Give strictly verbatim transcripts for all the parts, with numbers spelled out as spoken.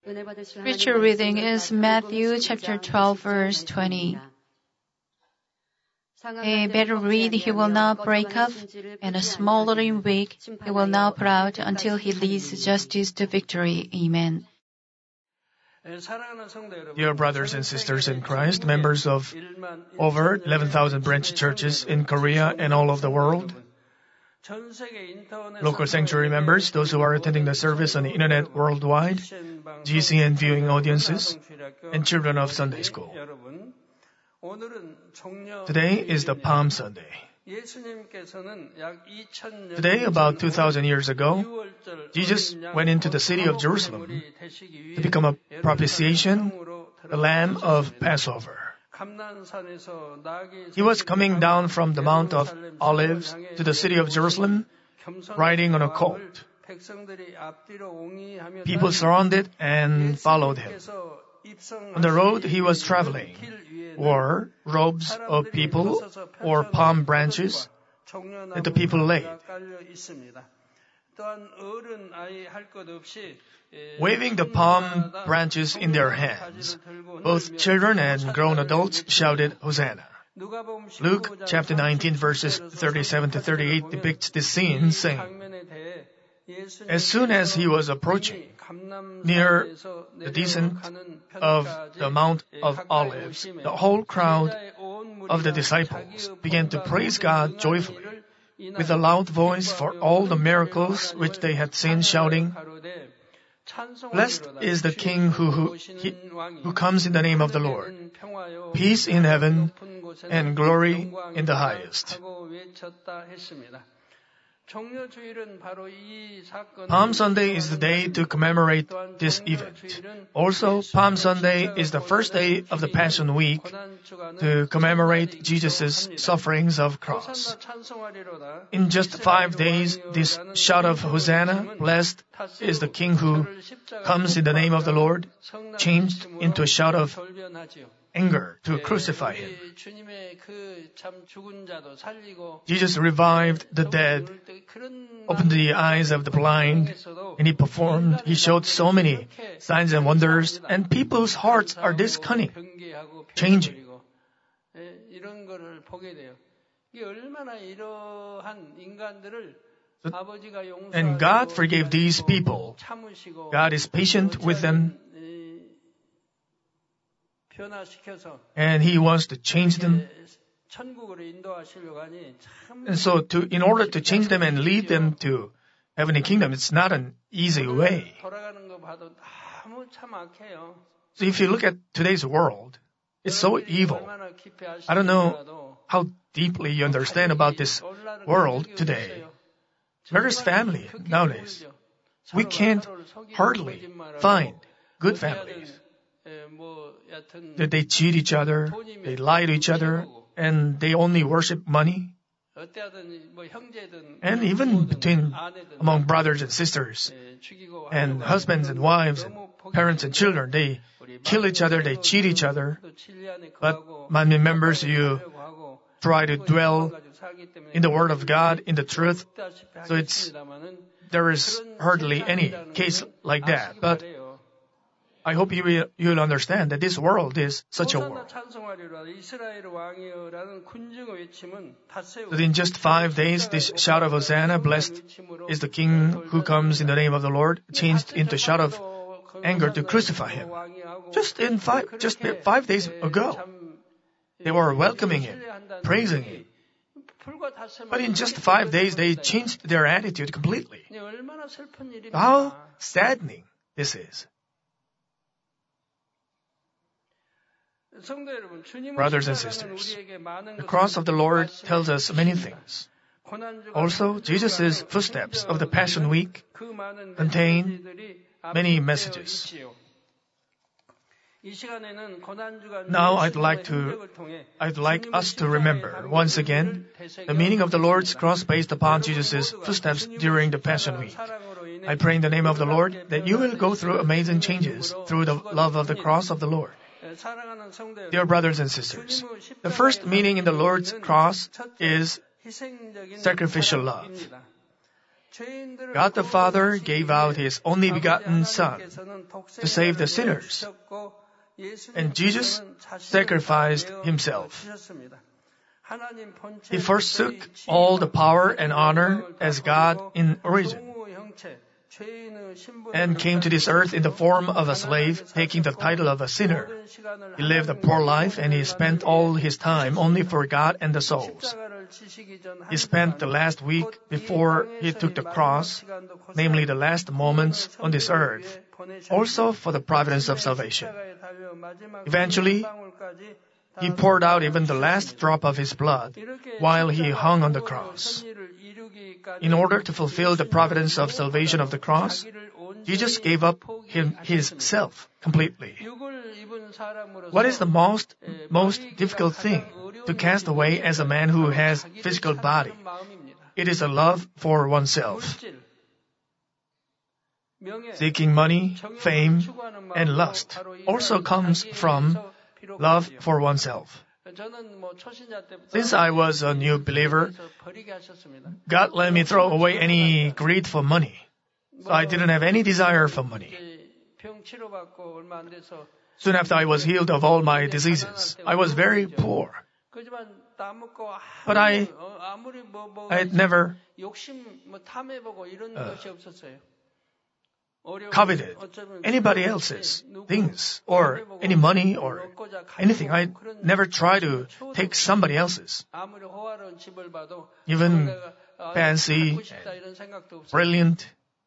Scripture reading is Matthew chapter twelve, verse twenty. A better reed he will not break off, and a smoldering wick he will not put out until he leads justice to victory. Amen. Dear brothers and sisters in Christ, members of over eleven thousand branch churches in Korea and all over the world, local sanctuary members, those who are attending the service on the internet worldwide, G C N viewing audiences, and children of Sunday school. Today is the Palm Sunday. Today, about two thousand years ago, Jesus went into the city of Jerusalem to become a propitiation, the Lamb of Passover. He was coming down from the Mount of Olives to the city of Jerusalem, riding on a colt. People surrounded and followed him. On the road he was traveling were robes of people or palm branches that the people laid. Waving the palm branches in their hands, both children and grown adults shouted, Hosanna. Luke chapter nineteen verses thirty-seven to thirty-eight depicts this scene, saying, as soon as he was approaching near the descent of the Mount of Olives, the whole crowd of the disciples began to praise God joyfully with a loud voice for all the miracles which they had seen, shouting, blessed is the King who, who, he, who comes in the name of the Lord. Peace in heaven and glory in the highest. Palm Sunday is the day to commemorate this event. Also, Palm Sunday is the first day of the Passion Week to commemorate Jesus' sufferings of cross. In just five days, this shout of Hosanna, blessed is the King who comes in the name of the Lord, changed into a shout of anger to crucify him. Jesus revived the dead, opened the eyes of the blind, and he performed, he showed so many signs and wonders, and people's hearts are this cunning, changing. And God forgave these people. God is patient with them, and he wants to change them. And so to, in order to change them and lead them to heavenly kingdom, it's not an easy way. So if you look at today's world, it's so evil. I don't know how deeply you understand about this world today. Where is family nowadays? We can't hardly find good families. That they cheat each other, they lie to each other, and they only worship money. And even between among brothers and sisters, and husbands and wives, and parents and children, they kill each other, they cheat each other. But Manmin members, you try to dwell in the Word of God, in the truth. So it's there is hardly any case like that. But I hope you will you'll understand that this world is such a world. That in just five days, this shout of Hosanna, blessed is the King who comes in the name of the Lord, changed into a shout of anger to crucify him. Just in five, just five days ago, they were welcoming him, praising him. But in just five days, they changed their attitude completely. How saddening this is. Brothers and sisters, the cross of the Lord tells us many things. Also, Jesus' footsteps of the Passion Week contain many messages. Now I'd like to, I'd like us to remember once again the meaning of the Lord's cross based upon Jesus' footsteps during the Passion Week. I pray in the name of the Lord that you will go through amazing changes through the love of the cross of the Lord. Dear brothers and sisters, the first meaning in the Lord's cross is sacrificial love. God the Father gave out His only begotten Son to save the sinners, and Jesus sacrificed Himself. He forsook all the power and honor as God in origin, and came to this earth in the form of a slave, taking the title of a sinner. He lived a poor life, and he spent all his time only for God and the souls. He spent the last week before he took the cross, namely the last moments on this earth, also for the providence of salvation. Eventually, He poured out even the last drop of His blood while He hung on the cross. In order to fulfill the providence of salvation of the cross, Jesus gave up him, His self completely. What is the most, most difficult thing to cast away as a man who has physical body? It is a love for oneself. Seeking money, fame, and lust also comes from love for oneself. Since I was a new believer, God let me throw away any greed for money. So I didn't have any desire for money. Soon after I was healed of all my diseases, I was very poor. But I, I had never uh, coveted anybody else's things or any money or anything. I never tried to take somebody else's. Even fancy, brilliant,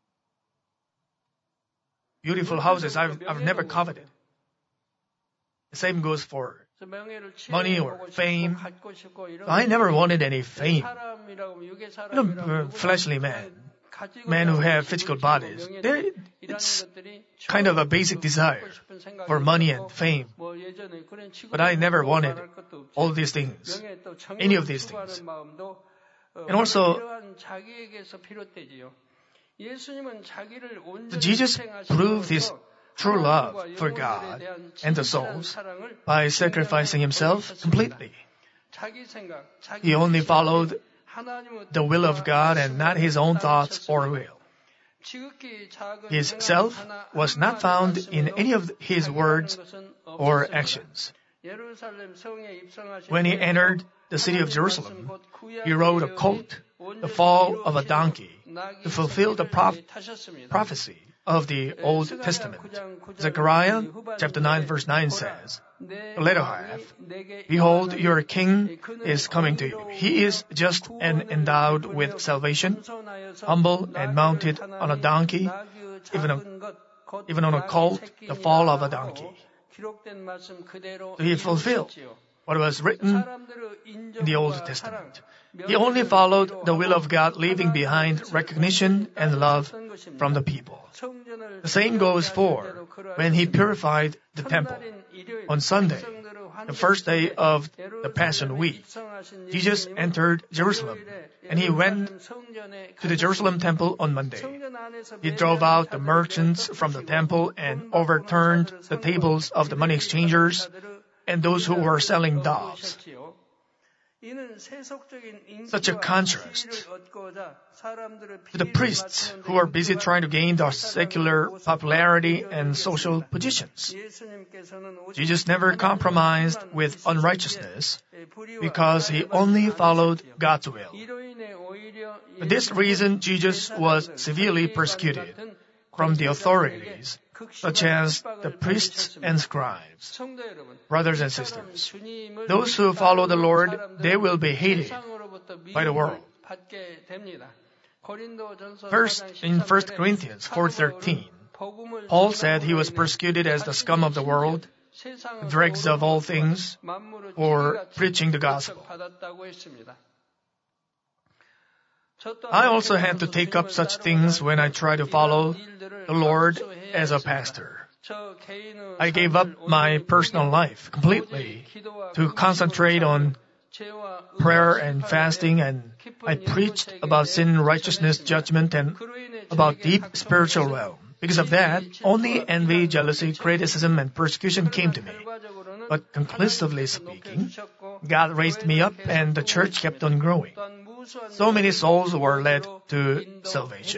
beautiful houses, I've, I've never coveted. The same goes for money or fame. I never wanted any fame. You know, fleshly man. Men who have physical bodies, it's kind of a basic desire for money and fame. But I never wanted all these things, any of these things. And also, Jesus proved His true love for God and the souls by sacrificing Himself completely. He only followed the will of God and not His own thoughts or will. His self was not found in any of His words or actions. When He entered the city of Jerusalem, He rode a colt, the fall of a donkey, to fulfill the prof- prophecy of the Old Testament. Zechariah chapter nine verse nine says, the latter half, behold, your king is coming to you. He is just and endowed with salvation, humble and mounted on a donkey, even, a, even on a colt, the fall of a donkey. So He fulfilled what was written in the Old Testament. He only followed the will of God, leaving behind recognition and love from the people. The same goes for when He purified the temple. On Sunday, the first day of the Passion Week, Jesus entered Jerusalem, and He went to the Jerusalem temple on Monday. He drove out the merchants from the temple and overturned the tables of the money exchangers and those who were selling doves. Such a contrast to the priests who are busy trying to gain their secular popularity and social positions. Jesus never compromised with unrighteousness because He only followed God's will. For this reason, Jesus was severely persecuted from the authorities, such as the priests and scribes. Brothers and sisters, those who follow the Lord, they will be hated by the world. First, in First Corinthians four thirteen, Paul said he was persecuted as the scum of the world, the dregs of all things, for preaching the gospel. I also had to take up such things when I try to follow the Lord as a pastor. I gave up my personal life completely to concentrate on prayer and fasting, and I preached about sin, righteousness, judgment, and about deep spiritual realm. Because of that, only envy, jealousy, criticism, and persecution came to me. But conclusively speaking, God raised me up and the church kept on growing. so many souls were led to salvation.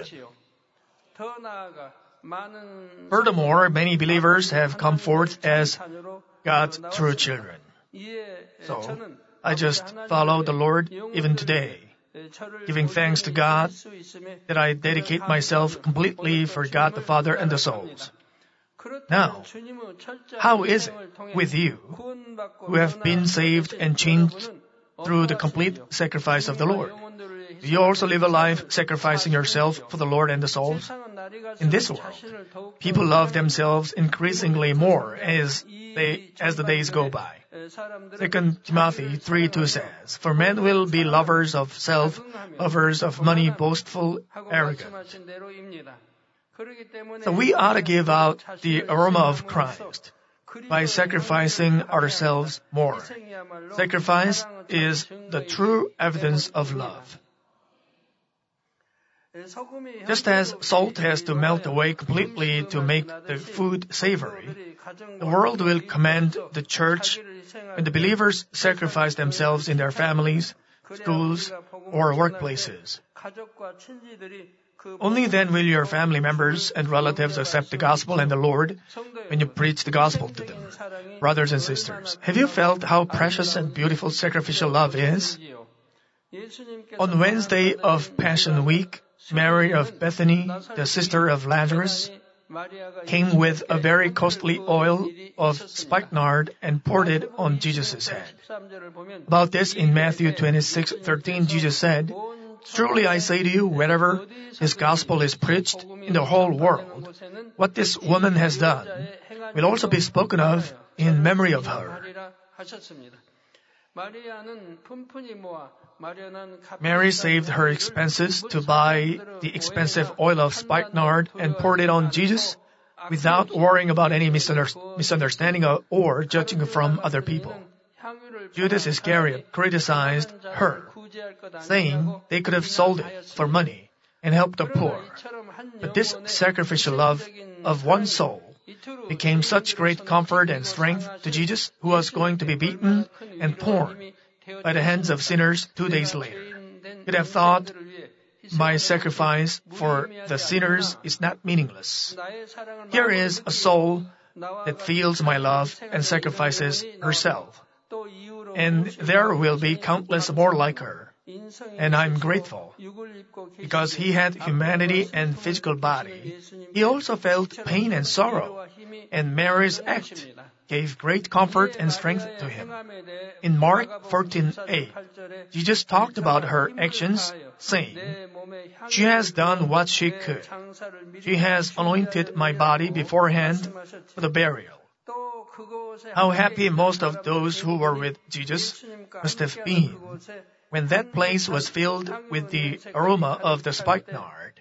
Furthermore, many believers have come forth as God's true children. So, I just follow the Lord even today, giving thanks to God that I dedicate myself completely for God the Father and the souls. Now, how is it with you who have been saved and changed through the complete sacrifice of the Lord? Do you also live a life sacrificing yourself for the Lord and the souls? In this world, people love themselves increasingly more as they as the days go by. Second Timothy three two says, "For men will be lovers of self, lovers of money, boastful, arrogant." So we ought to give out the aroma of Christ by sacrificing ourselves more. Sacrifice is the true evidence of love. Just as salt has to melt away completely to make the food savory, the world will commend the church when the believers sacrifice themselves in their families, schools, or workplaces. Only then will your family members and relatives accept the gospel and the Lord when you preach the gospel to them. Brothers and sisters, have you felt how precious and beautiful sacrificial love is? On Wednesday of Passion Week, Mary of Bethany, the sister of Lazarus, came with a very costly oil of spikenard and poured it on Jesus' head. About this, in Matthew twenty-six thirteen, Jesus said, "Truly I say to you, wherever this gospel is preached in the whole world, what this woman has done will also be spoken of in memory of her." Mary saved her expenses to buy the expensive oil of spikenard and poured it on Jesus without worrying about any misunderstanding or judging from other people. Judas Iscariot criticized her, saying they could have sold it for money and helped the poor. But this sacrificial love of one soul became such great comfort and strength to Jesus, who was going to be beaten and torn by the hands of sinners two days later. You'd have thought, my sacrifice for the sinners is not meaningless. Here is a soul that feels my love and sacrifices herself. And there will be countless more like her. And I'm grateful. Because he had humanity and physical body, he also felt pain and sorrow. And Mary's act gave great comfort and strength to him. In Mark fourteen eight, Jesus talked about her actions, saying, "She has done what she could. She has anointed my body beforehand for the burial." How happy most of those who were with Jesus must have been when that place was filled with the aroma of the spikenard.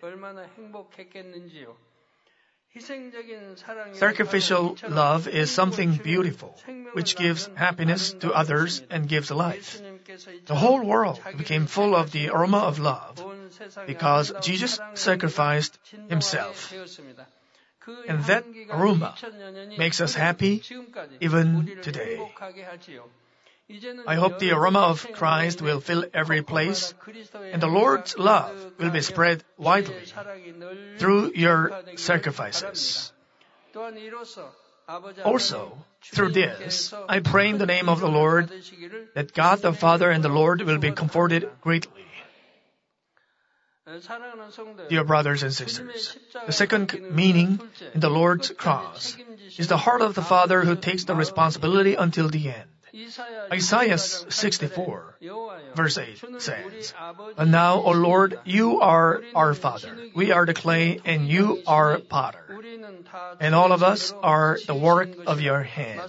Sacrificial love is something beautiful, which gives happiness to others and gives life. The whole world became full of the aroma of love because Jesus sacrificed himself. And that aroma makes us happy even today. I hope the aroma of Christ will fill every place, and the Lord's love will be spread widely through your sacrifices. Also, through this, I pray in the name of the Lord that God the Father and the Lord will be comforted greatly. Dear brothers and sisters, the second meaning in the Lord's cross is the heart of the Father who takes the responsibility until the end. Isaiah sixty-four, verse eight says, "But now, O Lord, you are our Father. We are the clay, and you are potter. And all of us are the work of your hand."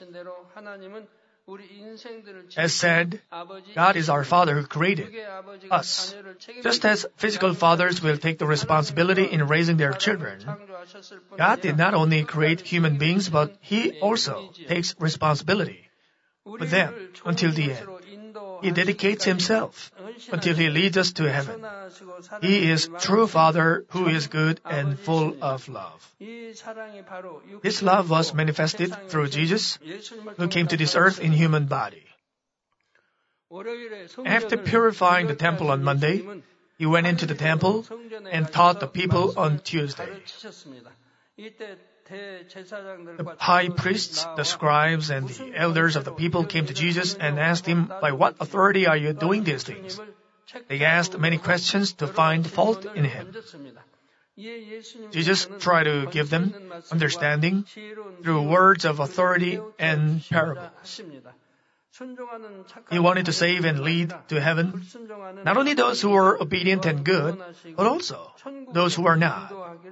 As said, God is our Father who created us. Just as physical fathers will take the responsibility in raising their children, God did not only create human beings, but He also takes responsibility for them until the end. He dedicates Himself until He leads us to heaven. He is true Father who is good and full of love. This love was manifested through Jesus, who came to this earth in human body. After purifying the temple on Monday, he went into the temple and taught the people on Tuesday. The high priests, the scribes, and the elders of the people came to Jesus and asked him, "By what authority are you doing these things?" They asked many questions to find fault in him. Jesus tried to give them understanding through words of authority and parables. He wanted to save and lead to heaven not only those who were obedient and good, but also those who are not.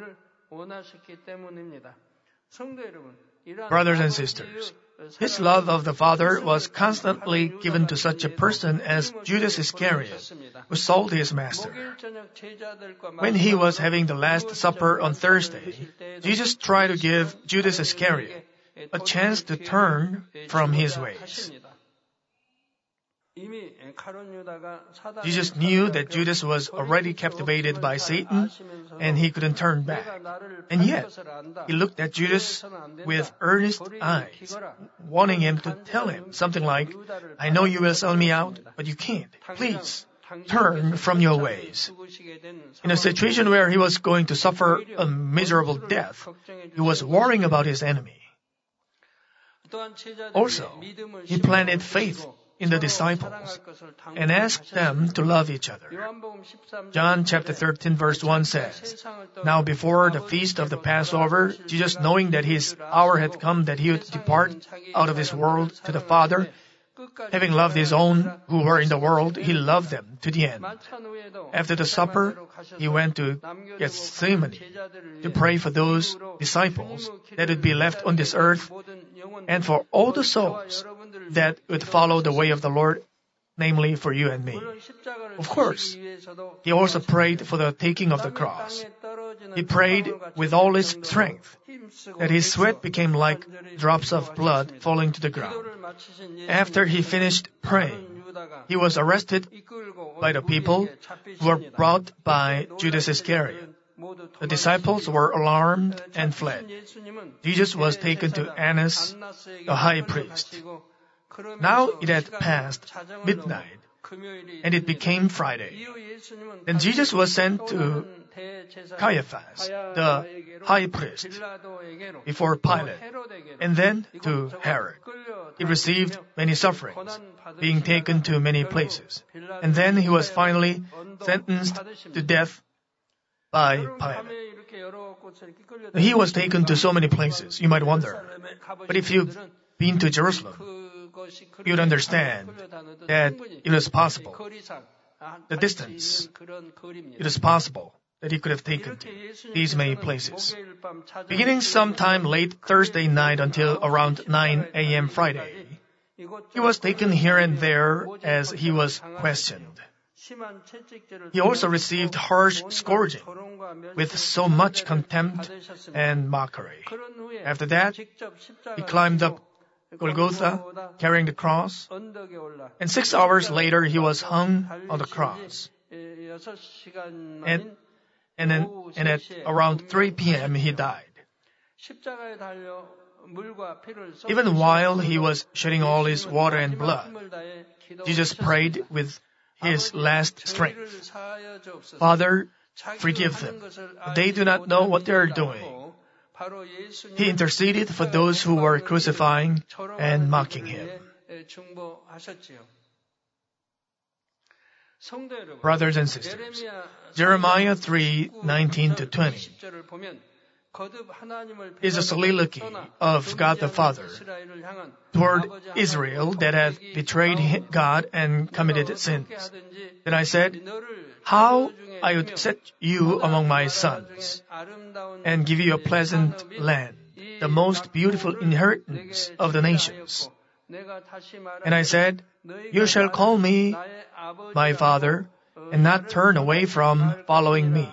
Brothers and sisters, his love of the Father was constantly given to such a person as Judas Iscariot, who sold his master. When he was having the Last Supper on Thursday, Jesus tried to give Judas Iscariot a chance to turn from his ways. Jesus knew that Judas was already captivated by Satan and he couldn't turn back. And yet, he looked at Judas with earnest eyes, wanting him to tell him something like, "I know you will sell me out, but you can't. Please, turn from your ways." In a situation where he was going to suffer a miserable death, he was worrying about his enemy. Also, he planted faith in the disciples and asked them to love each other. John chapter thirteen verse one says, "Now before the feast of the Passover, Jesus, knowing that his hour had come that he would depart out of this world to the Father, having loved his own who were in the world, he loved them to the end. After the supper, he went to Gethsemane to pray for those disciples that would be left on this earth and for all the souls that would follow the way of the Lord, namely for you and me. Of course, he also prayed for the taking of the cross. He prayed with all his strength, that his sweat became like drops of blood falling to the ground. After he finished praying, he was arrested by the people who were brought by Judas Iscariot. The disciples were alarmed and fled. Jesus was taken to Annas, the high priest. Now it had passed midnight, and it became Friday. Then Jesus was sent to Caiaphas, the high priest, before Pilate, and then to Herod. He received many sufferings, being taken to many places, and then he was finally sentenced to death by Pilate. He was taken to so many places, you might wonder. But if you've been to Jerusalem, you'd understand that it was possible. The distance, it is possible that he could have taken to these many places. Beginning sometime late Thursday night until around nine a.m. Friday, he was taken here and there as he was questioned. He also received harsh scourging with so much contempt and mockery. After that, he climbed up Golgotha, carrying the cross, and six hours later he was hung on the cross. And, and, then, and at around three p.m. he died. Even while he was shedding all his water and blood, Jesus prayed with his last strength, "Father, forgive them. They do not know what they are doing." He interceded for those who were crucifying and mocking him. Brothers and sisters, Jeremiah three nineteen to twenty is a soliloquy of God the Father toward Israel that had betrayed God and committed sins. Then I said, "How I would set you among my sons and give you a pleasant land, the most beautiful inheritance of the nations." And I said, "You shall call me my father and not turn away from following me.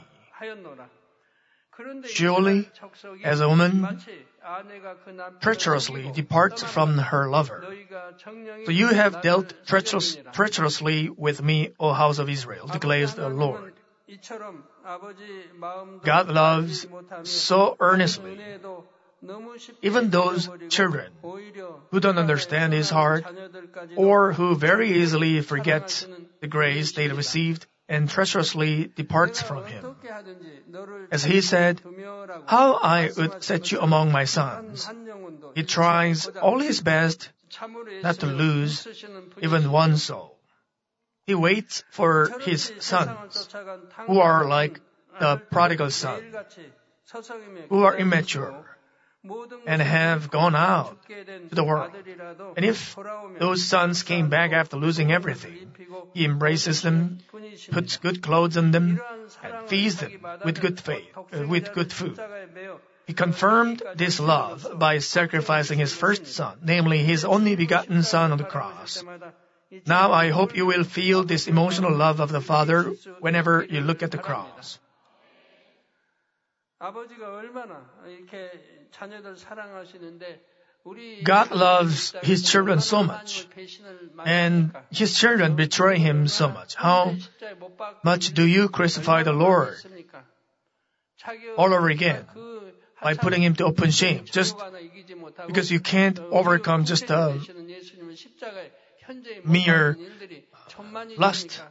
Surely, as a woman treacherously departs from her lover, so you have dealt treacherous, treacherously with me, O house of Israel, declares the Lord." God loves so earnestly Even those children who don't understand His heart or who very easily forget the grace they received and treacherously departs from Him. As He said, "How I would set you among my sons." He tries all His best not to lose even one soul. He waits for His sons, who are like the prodigal son, who are immature and have gone out to the world. And if those sons came back after losing everything, He embraces them, puts good clothes on them, and feeds them with good faith, uh, with good food. He confirmed this love by sacrificing His first son, namely His only begotten Son on the cross. Now I hope you will feel this emotional love of the Father whenever you look at the cross. God loves His children so much, and His children betray Him so much. How much do you crucify the Lord all over again by putting Him to open shame, just because you can't overcome just a mere lust?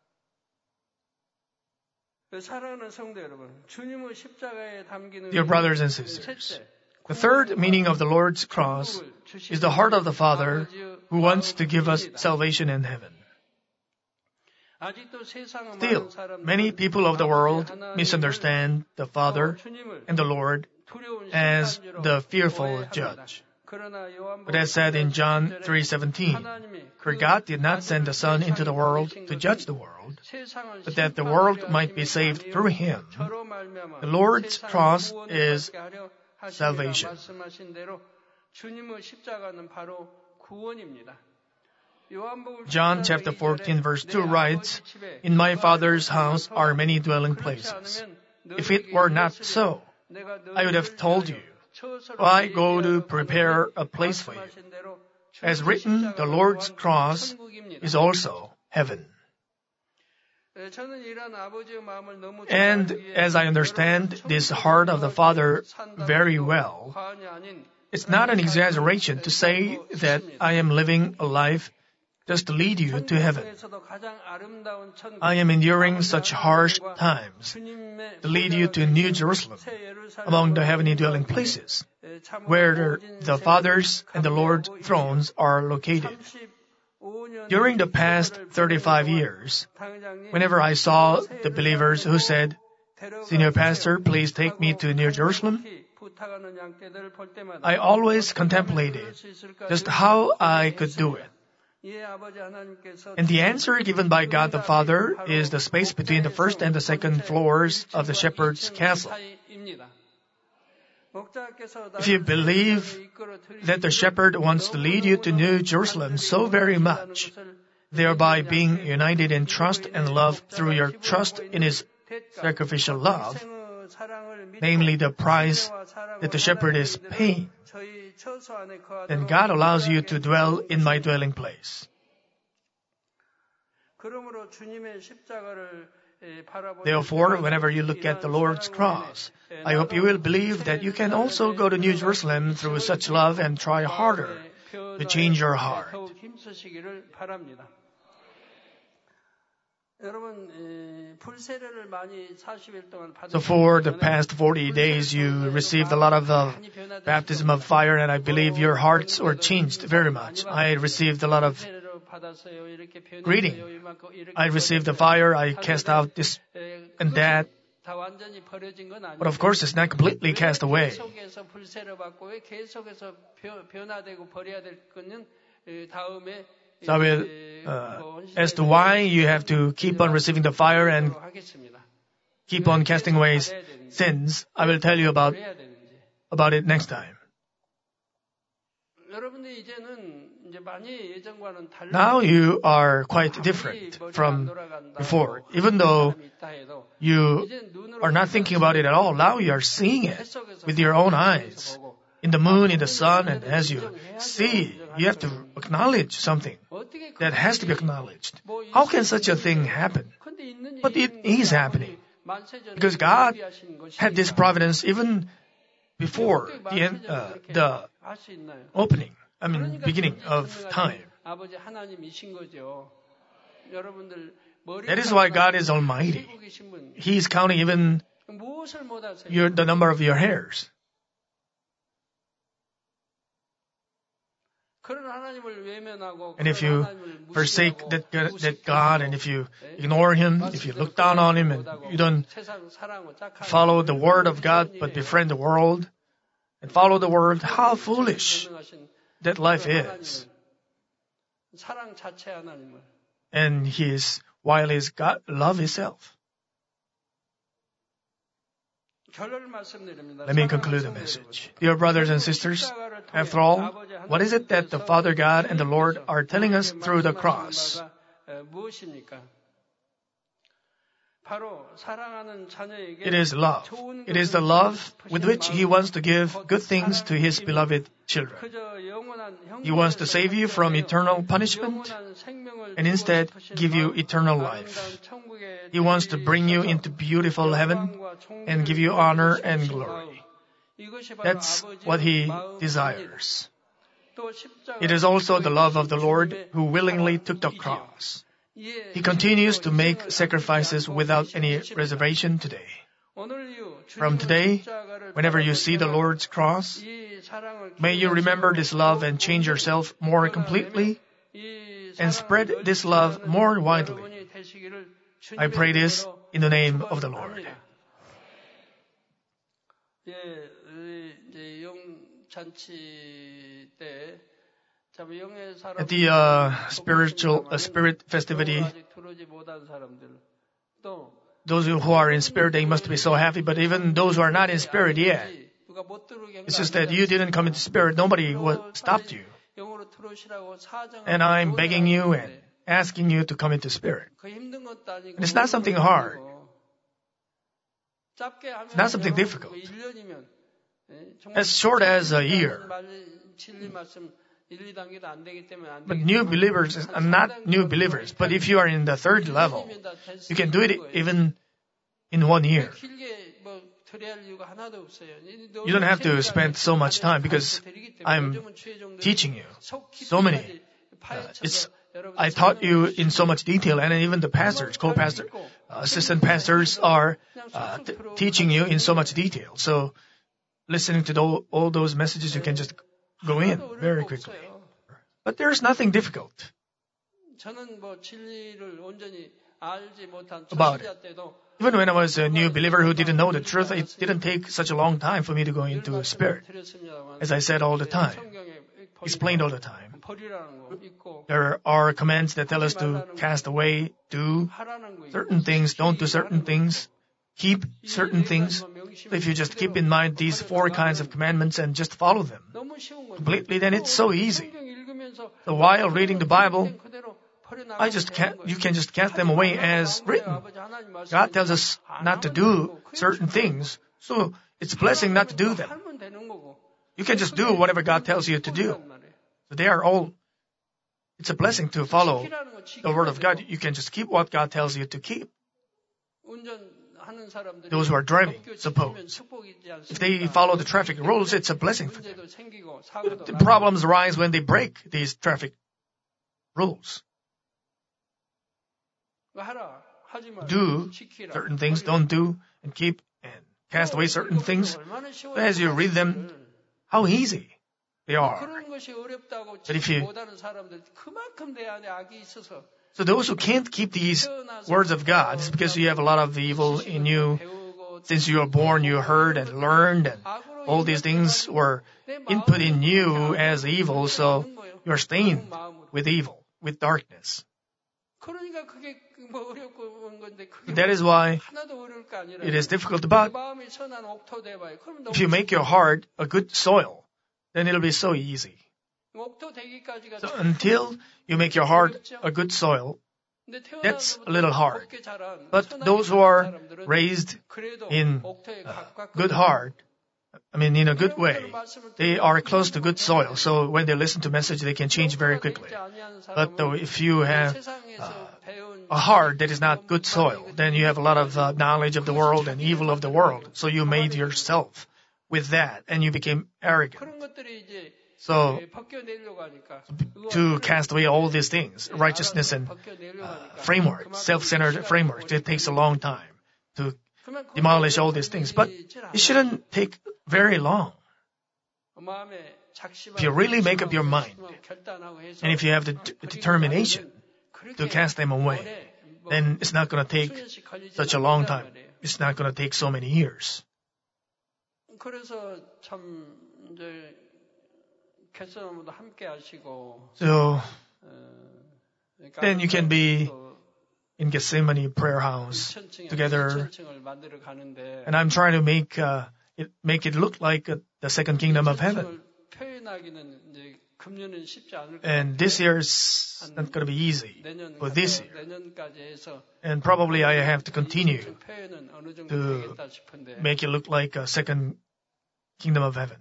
Dear brothers and sisters, the third meaning of the Lord's cross is the heart of the Father who wants to give us salvation in heaven. Still, many people of the world misunderstand the Father and the Lord as the fearful judge. But as said in John three seventeen, for God did not send the Son into the world to judge the world, but that the world might be saved through Him. The Lord's cross is salvation. John chapter fourteen verse two writes, "In my Father's house are many dwelling places. If it were not so, I would have told you, I go to prepare a place for you. As written, the Lord's cross is also heaven." And as I understand this heart of the Father very well, it's not an exaggeration to say that I am living a life just to lead you to heaven. I am enduring such harsh times to lead you to New Jerusalem, among the heavenly dwelling places, where the Father's and the Lord's thrones are located. During the past thirty-five years, whenever I saw the believers who said, "Senior Pastor, please take me to New Jerusalem," I always contemplated just how I could do it. And the answer given by God the Father is the space between the first and the second floors of the shepherd's castle. If you believe that the shepherd wants to lead you to New Jerusalem so very much, thereby being united in trust and love through your trust in His sacrificial love, namely the price that the shepherd is paying, then God allows you to dwell in my dwelling place. Therefore, whenever you look at the Lord's cross, I hope you will believe that you can also go to New Jerusalem through such love and try harder to change your heart. So for the past forty days, you received a lot of uh, baptism of fire, and I believe your hearts were changed very much. I received a lot of greeting. I received the fire, I cast out this and that. But of course, it's not completely cast away. So I will, uh, as to why you have to keep on receiving the fire and keep on casting away sins, I will tell you about, about it next time. Now you are quite different from before. Even though you are not thinking about it at all, now you are seeing it with your own eyes. In the moon, in the sun, and as you see, you have to acknowledge something that has to be acknowledged. How can such a thing happen? But it is happening. Because God had this providence even before the end, uh, the opening, I mean beginning of time. That is why God is Almighty. He is counting even your, the number of your hairs. And if you forsake that, that God, and if you ignore Him, if you look down on Him, and you don't follow the Word of God, but befriend the world, and follow the world, how foolish that life is. And He is, while He is God, love itself. Let me conclude the message. Dear brothers and sisters, after all, what is it that the Father God and the Lord are telling us through the cross? It is love. It is the love with which He wants to give good things to His beloved children. He wants to save you from eternal punishment and instead give you eternal life. He wants to bring you into beautiful heaven and give you honor and glory. That's what He desires. It is also the love of the Lord who willingly took the cross. He continues to make sacrifices without any reservation today. From today, whenever you see the Lord's cross, may you remember this love and change yourself more completely and spread this love more widely. I pray this in the name of the Lord. At the uh, spiritual uh, spirit festivity, those who are in spirit, they must be so happy. But even those who are not in spirit yet, it's just that you didn't come into spirit. Nobody stopped you. And I'm begging you and asking you to come into spirit. And it's not something hard. It's not something difficult. As short as a year. But new believers are not new believers. But if you are in the third level, you can do it even in one year. You don't have to spend so much time because I'm teaching you so many. Uh, it's I taught you in so much detail, and even the pastors, co-pastor, uh, assistant pastors are uh, t- teaching you in so much detail. So listening to the, all those messages, you can just go in very quickly. But there's nothing difficult about it. Even when I was a new believer who didn't know the truth, it didn't take such a long time for me to go into spirit. As I said all the time, explained all the time. There are commands that tell us to cast away, do certain things, don't do certain things, keep certain things. If you just keep in mind these four kinds of commandments and just follow them completely, then it's so easy. So while reading the Bible, I just can't, you can just cast them away as written. God tells us not to do certain things, so it's a blessing not to do them. You can just do whatever God tells you to do. So they are all, it's a blessing to follow the Word of God. You can just keep what God tells you to keep. Those who are driving, suppose. If they follow the traffic rules, it's a blessing for them. The problems arise when they break these traffic rules. Do certain things, don't do, and keep and cast away certain things. As you read them, how easy they are. But if you, so those who can't keep these words of God, it's because you have a lot of evil in you. Since you were born, you heard and learned, and all these things were input in you as evil, so you are stained with evil, with darkness. That is why it is difficult. But if you make your heart a good soil, then it'll be so easy. So until you make your heart a good soil, that's a little hard. But those who are raised in a good heart, I mean in a good way, they are close to good soil. So when they listen to message, they can change very quickly. But though if you have uh, a heart that is not good soil, then you have a lot of uh, knowledge of the world and evil of the world. So you made yourself with that and you became arrogant. So, to cast away all these things, righteousness and uh, framework, self-centered framework, it takes a long time to demolish all these things. But it shouldn't take very long. If you really make up your mind, and if you have the d- determination to cast them away, then it's not going to take such a long time. It's not going to take so many years. So, then you can be in Gethsemane prayer house together. And I'm trying to make uh, it make it look like uh, the second kingdom of heaven. And this year is not going to be easy for this year. And probably I have to continue to make it look like a second kingdom of heaven.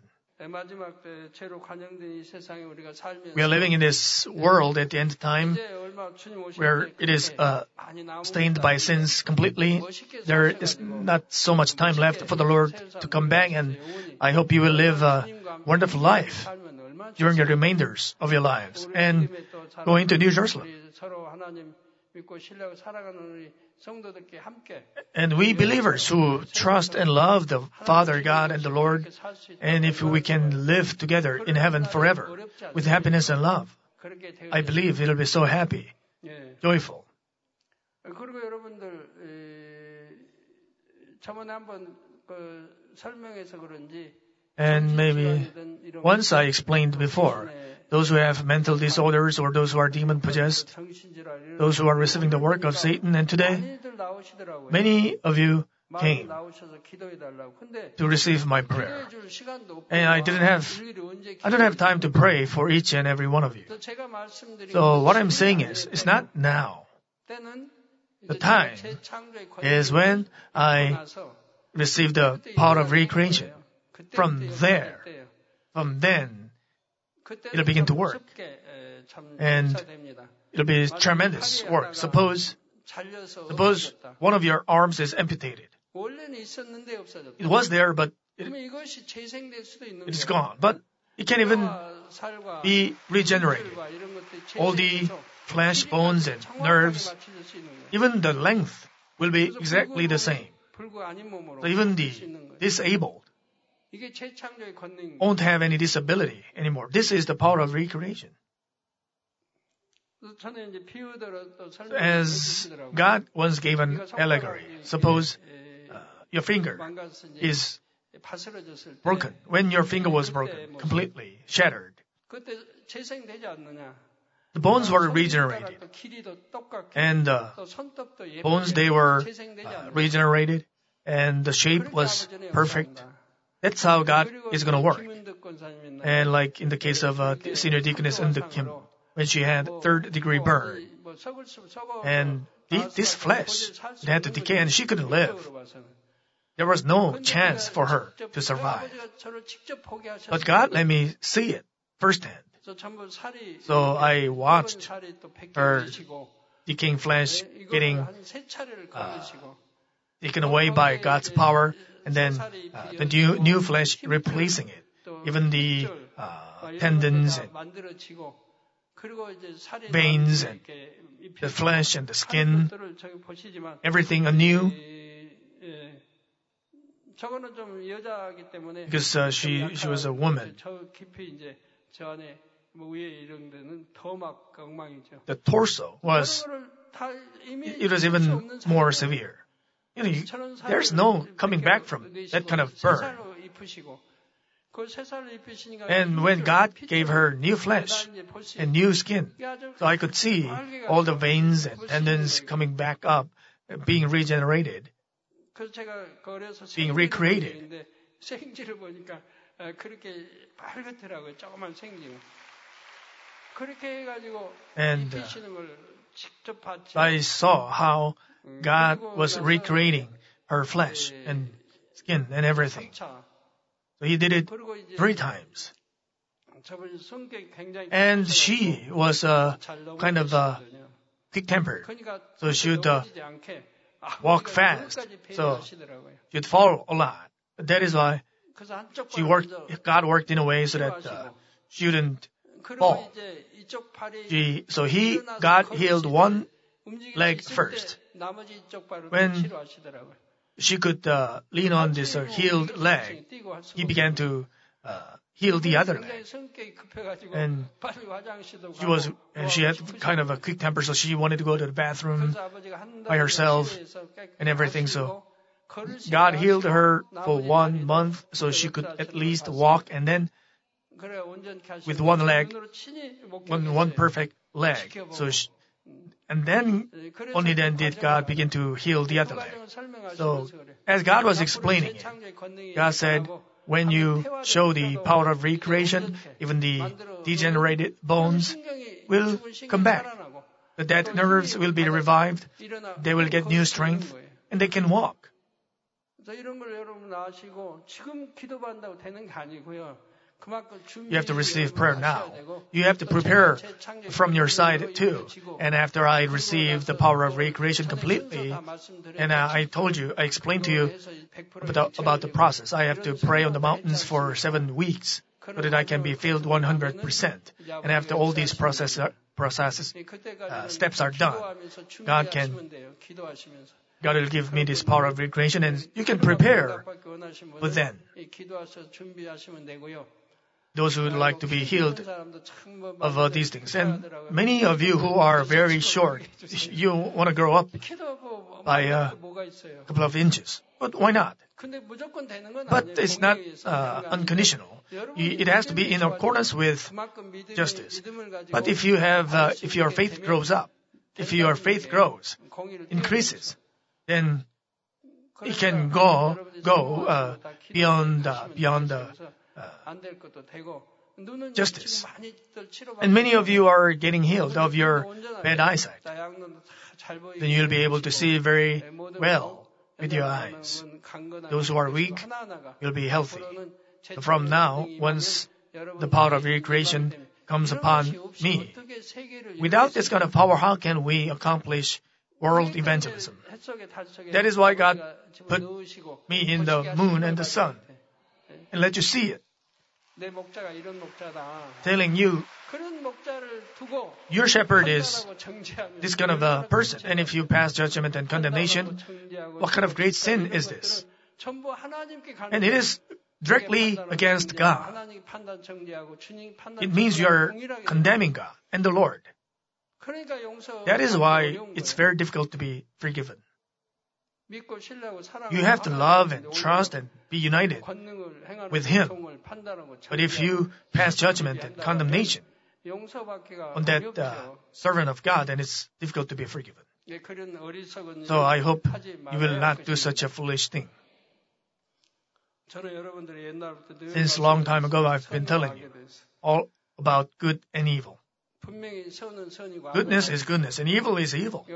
We are living in this world at the end of time where it is uh, stained by sins completely. There is not so much time left for the Lord to come back, and I hope you will live a wonderful life during the remainders of your lives and going to New Jerusalem. And we believers who trust and love the Father God and the Lord, and if we can live together in heaven forever with happiness and love, I believe it'll be so happy, joyful. And maybe once I explained before, those who have mental disorders or those who are demon-possessed, those who are receiving the work of Satan, and today, many of you came to receive my prayer. And I didn't have, I don't have time to pray for each and every one of you. So what I'm saying is, it's not now. The time is when I receive the power of recreation. From there, from then, it'll begin to work. And it'll be tremendous work. Suppose, suppose one of your arms is amputated. It was there, but it, it is gone. But it can't even be regenerated. All the flesh, bones, and nerves, even the length will be exactly the same. So even the disabled won't have any disability anymore. This is the power of recreation. As God once gave an allegory, suppose uh, your finger is broken. When your finger was broken, completely shattered, the bones were regenerated. And the bones, they were uh, regenerated, and the shape was perfect. That's how God is going to work. And like in the case of uh, Senior Deaconess Eun Kim, when she had third degree burn, and the, this flesh, it had to decay and she couldn't live. There was no chance for her to survive. But God let me see it firsthand. So I watched her decaying flesh getting uh, taken away by God's power, and then uh, the new, new flesh replacing it. Even the uh, tendons and veins and the flesh and the skin, everything anew. Because uh, she, she was a woman. The torso was, it was even more severe. You know, you, there's no coming back from that kind of burn. And when God gave her new flesh and new skin, so I could see all the veins and tendons coming back up, being regenerated, being recreated. And uh, I saw how God was recreating her flesh and skin and everything. So He did it three times. And she was uh, kind of uh, quick-tempered. So she would uh, walk fast. So she'd fall a lot. That is why she worked, God worked in a way so that uh, she wouldn't fall. She, so he, God healed one leg first. When she could uh, lean on this uh, healed leg, he began to uh, heal the other leg. And she was, and she had kind of a quick temper, so she wanted to go to the bathroom by herself and everything. So God healed her for one month, so she could at least walk, and then with one leg, one one perfect leg. So, she, and then only then did God begin to heal the other leg. So, as God was explaining it, God said, when you show the power of recreation, even the degenerated bones will come back. The dead nerves will be revived. They will get new strength, and they can walk. You have to receive prayer now. You have to prepare from your side too. And after I received the power of recreation completely, and uh, I told you, I explained to you about, about the process. I have to pray on the mountains for seven weeks so that I can be filled one hundred percent. And after all these process, processes, uh, steps are done, God can, God will give me this power of recreation, and you can prepare with then. Those who would like to be healed of uh, these things. And many of you who are very short, you want to grow up by a couple of inches. But why not? But it's not uh, unconditional. It has to be in accordance with justice. But if you have, uh, if your faith grows up, if your faith grows, increases, then it can go go uh, beyond uh, beyond the uh, justice. And many of you are getting healed of your bad eyesight. Then you'll be able to see very well with your eyes. Those who are weak will be healthy. So from now, once the power of recreation comes upon me, without this kind of power, how can we accomplish world evangelism? That is why God put me in the moon and the sun and let you see it. Telling you, your shepherd is this kind of a person. And if you pass judgment and condemnation, what kind of great sin is this? And it is directly against God. It means you are condemning God and the Lord. That is why it's very difficult to be forgiven. You have to love and trust and be united with Him. But if you pass judgment and condemnation on that uh, servant of God, then it's difficult to be forgiven. So I hope you will not do such a foolish thing. Since a long time ago, I've been telling you all about good and evil. Goodness is goodness, and evil is evil.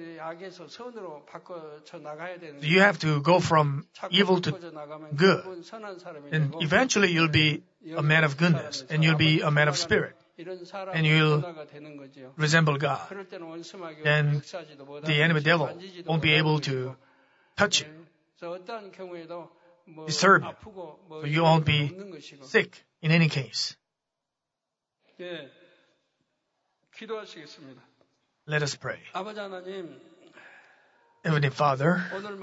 You have to go from evil to good. And eventually you'll be a man of goodness, and you'll be a man of spirit. And you'll resemble God. And the enemy devil won't be able to touch you, disturb you. So you won't be sick in any case. Let us pray. Heavenly Father,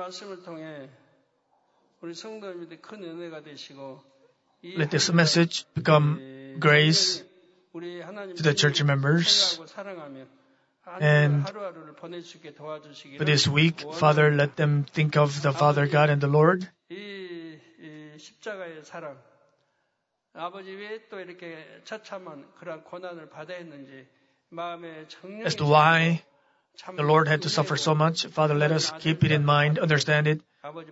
let this message become grace to the church members. And for this week, Father, let them think of the Father God and the Lord. As to why the Lord had to suffer so much, Father, let us keep it in mind, understand it.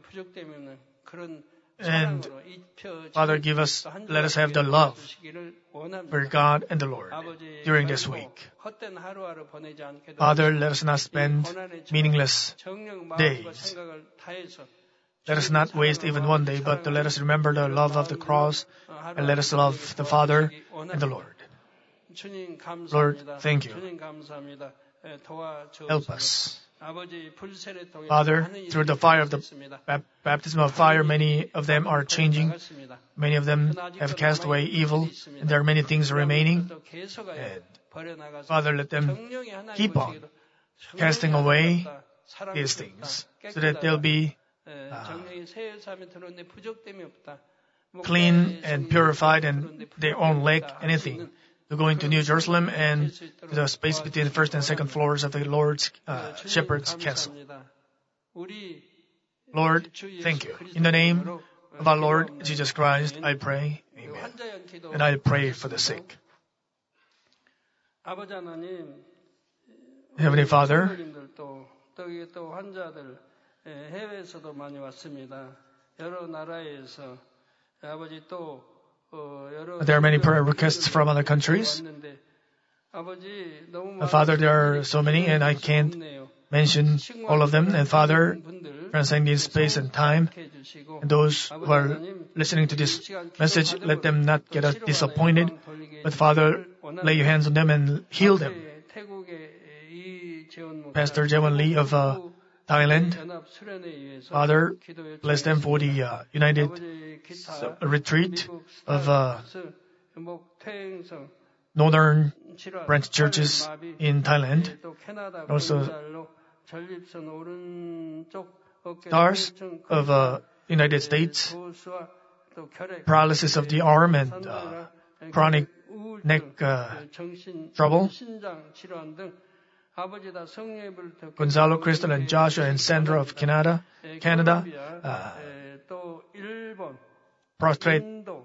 And Father, give us, let us have the love for God and the Lord during this week. Father, let us not spend meaningless days. Let us not waste even one day, but let us remember the love of the cross, and let us love the Father and the Lord. Lord, thank you. Help us. Father, through the fire of the bap- baptism of fire, many of them are changing. Many of them have cast away evil, and there are many things remaining. And Father, let them keep on casting away these things, so that they'll be uh, clean and purified, and they won't lack anything to go into New Jerusalem and to the space between the first and second floors of the Lord's uh, Shepherd's Castle. Lord, thank you. In the name of our Lord Jesus Christ, I pray. Amen. And I pray for the sick. Heavenly Father, there are many prayer requests from other countries. Uh, Father, there are so many, and I can't mention all of them. And Father, transcending space and time, and those who are listening to this message, let them not get us disappointed. But Father, lay your hands on them and heal them. Pastor Jaewon Lee of uh, Thailand, Father, bless them for the uh, United uh, Retreat of uh, Northern Branch Churches in Thailand. Also, stars of uh, United States, paralysis of the arm and uh, chronic neck uh, trouble. Gonzalo, Crystal, and Joshua and Sandra of Canada, Canada, uh, prostate,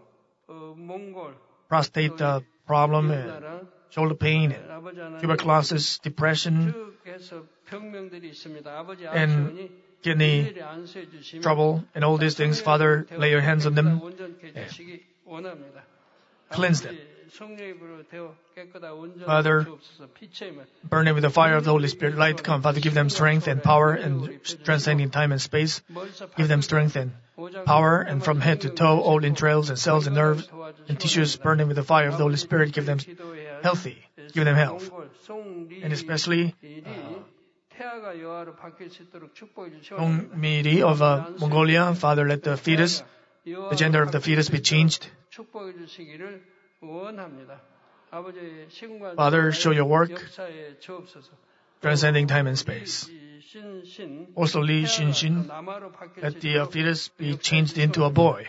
prostate uh, problem, and shoulder pain, and tuberculosis, depression, and kidney trouble, and all these things. Father, lay your hands on them and cleanse them. Father, burn them with the fire of the Holy Spirit. Light come. Father, give them strength and power and transcending time and space. Give them strength and power, and from head to toe, all entrails and cells and nerves and tissues, burn them with the fire of the Holy Spirit. Give them healthy. Give them health. And especially Dongmiri of uh, Mongolia. Father, let the fetus, the gender of the fetus be changed. Father, show your work, transcending time and space. Also, Lee Shin-shin, let the uh, fetus be changed into a boy.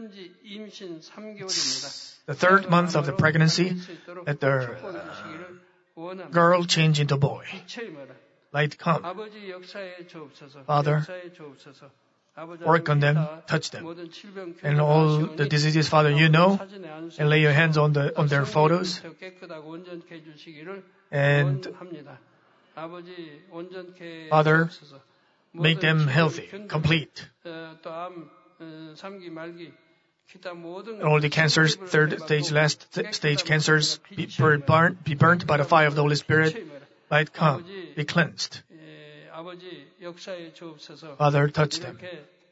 It's the third month of the pregnancy, let the uh, girl change into a boy. Light come. Father, work on them, touch them. And all the diseases, Father, you know, and lay your hands on the on their photos. And Father, make them healthy, complete. And all the cancers, third stage, last stage cancers, be burnt, be burnt by the fire of the Holy Spirit. Light come, be cleansed. Father, touch them.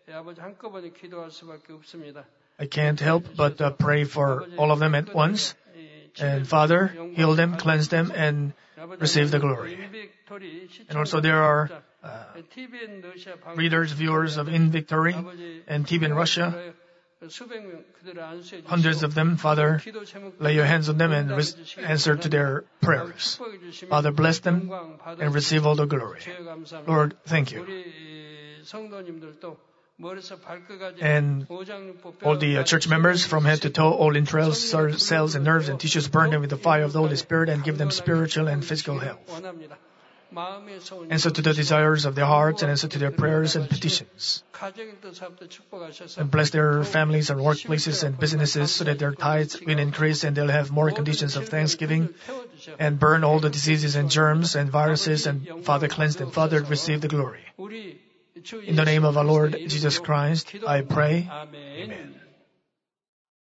I can't help but uh, pray for all of them at once. And Father, heal them, cleanse them, and receive the glory. And also there are uh, readers, viewers of In Victory and T V in Russia. Hundreds of them, Father, lay your hands on them and res- answer to their prayers. Father, bless them and receive all the glory. Lord, thank you. And all the uh, church members, from head to toe, all entrails, cells, and nerves and tissues, burn them with the fire of the Holy Spirit and give them spiritual and physical health. Answer to the desires of their hearts and answer to their prayers and petitions. And bless their families and workplaces and businesses so that their tithes will increase and they'll have more conditions of thanksgiving. And burn all the diseases and germs and viruses, and Father, cleanse them. Father, receive the glory. In the name of our Lord Jesus Christ, I pray. Amen.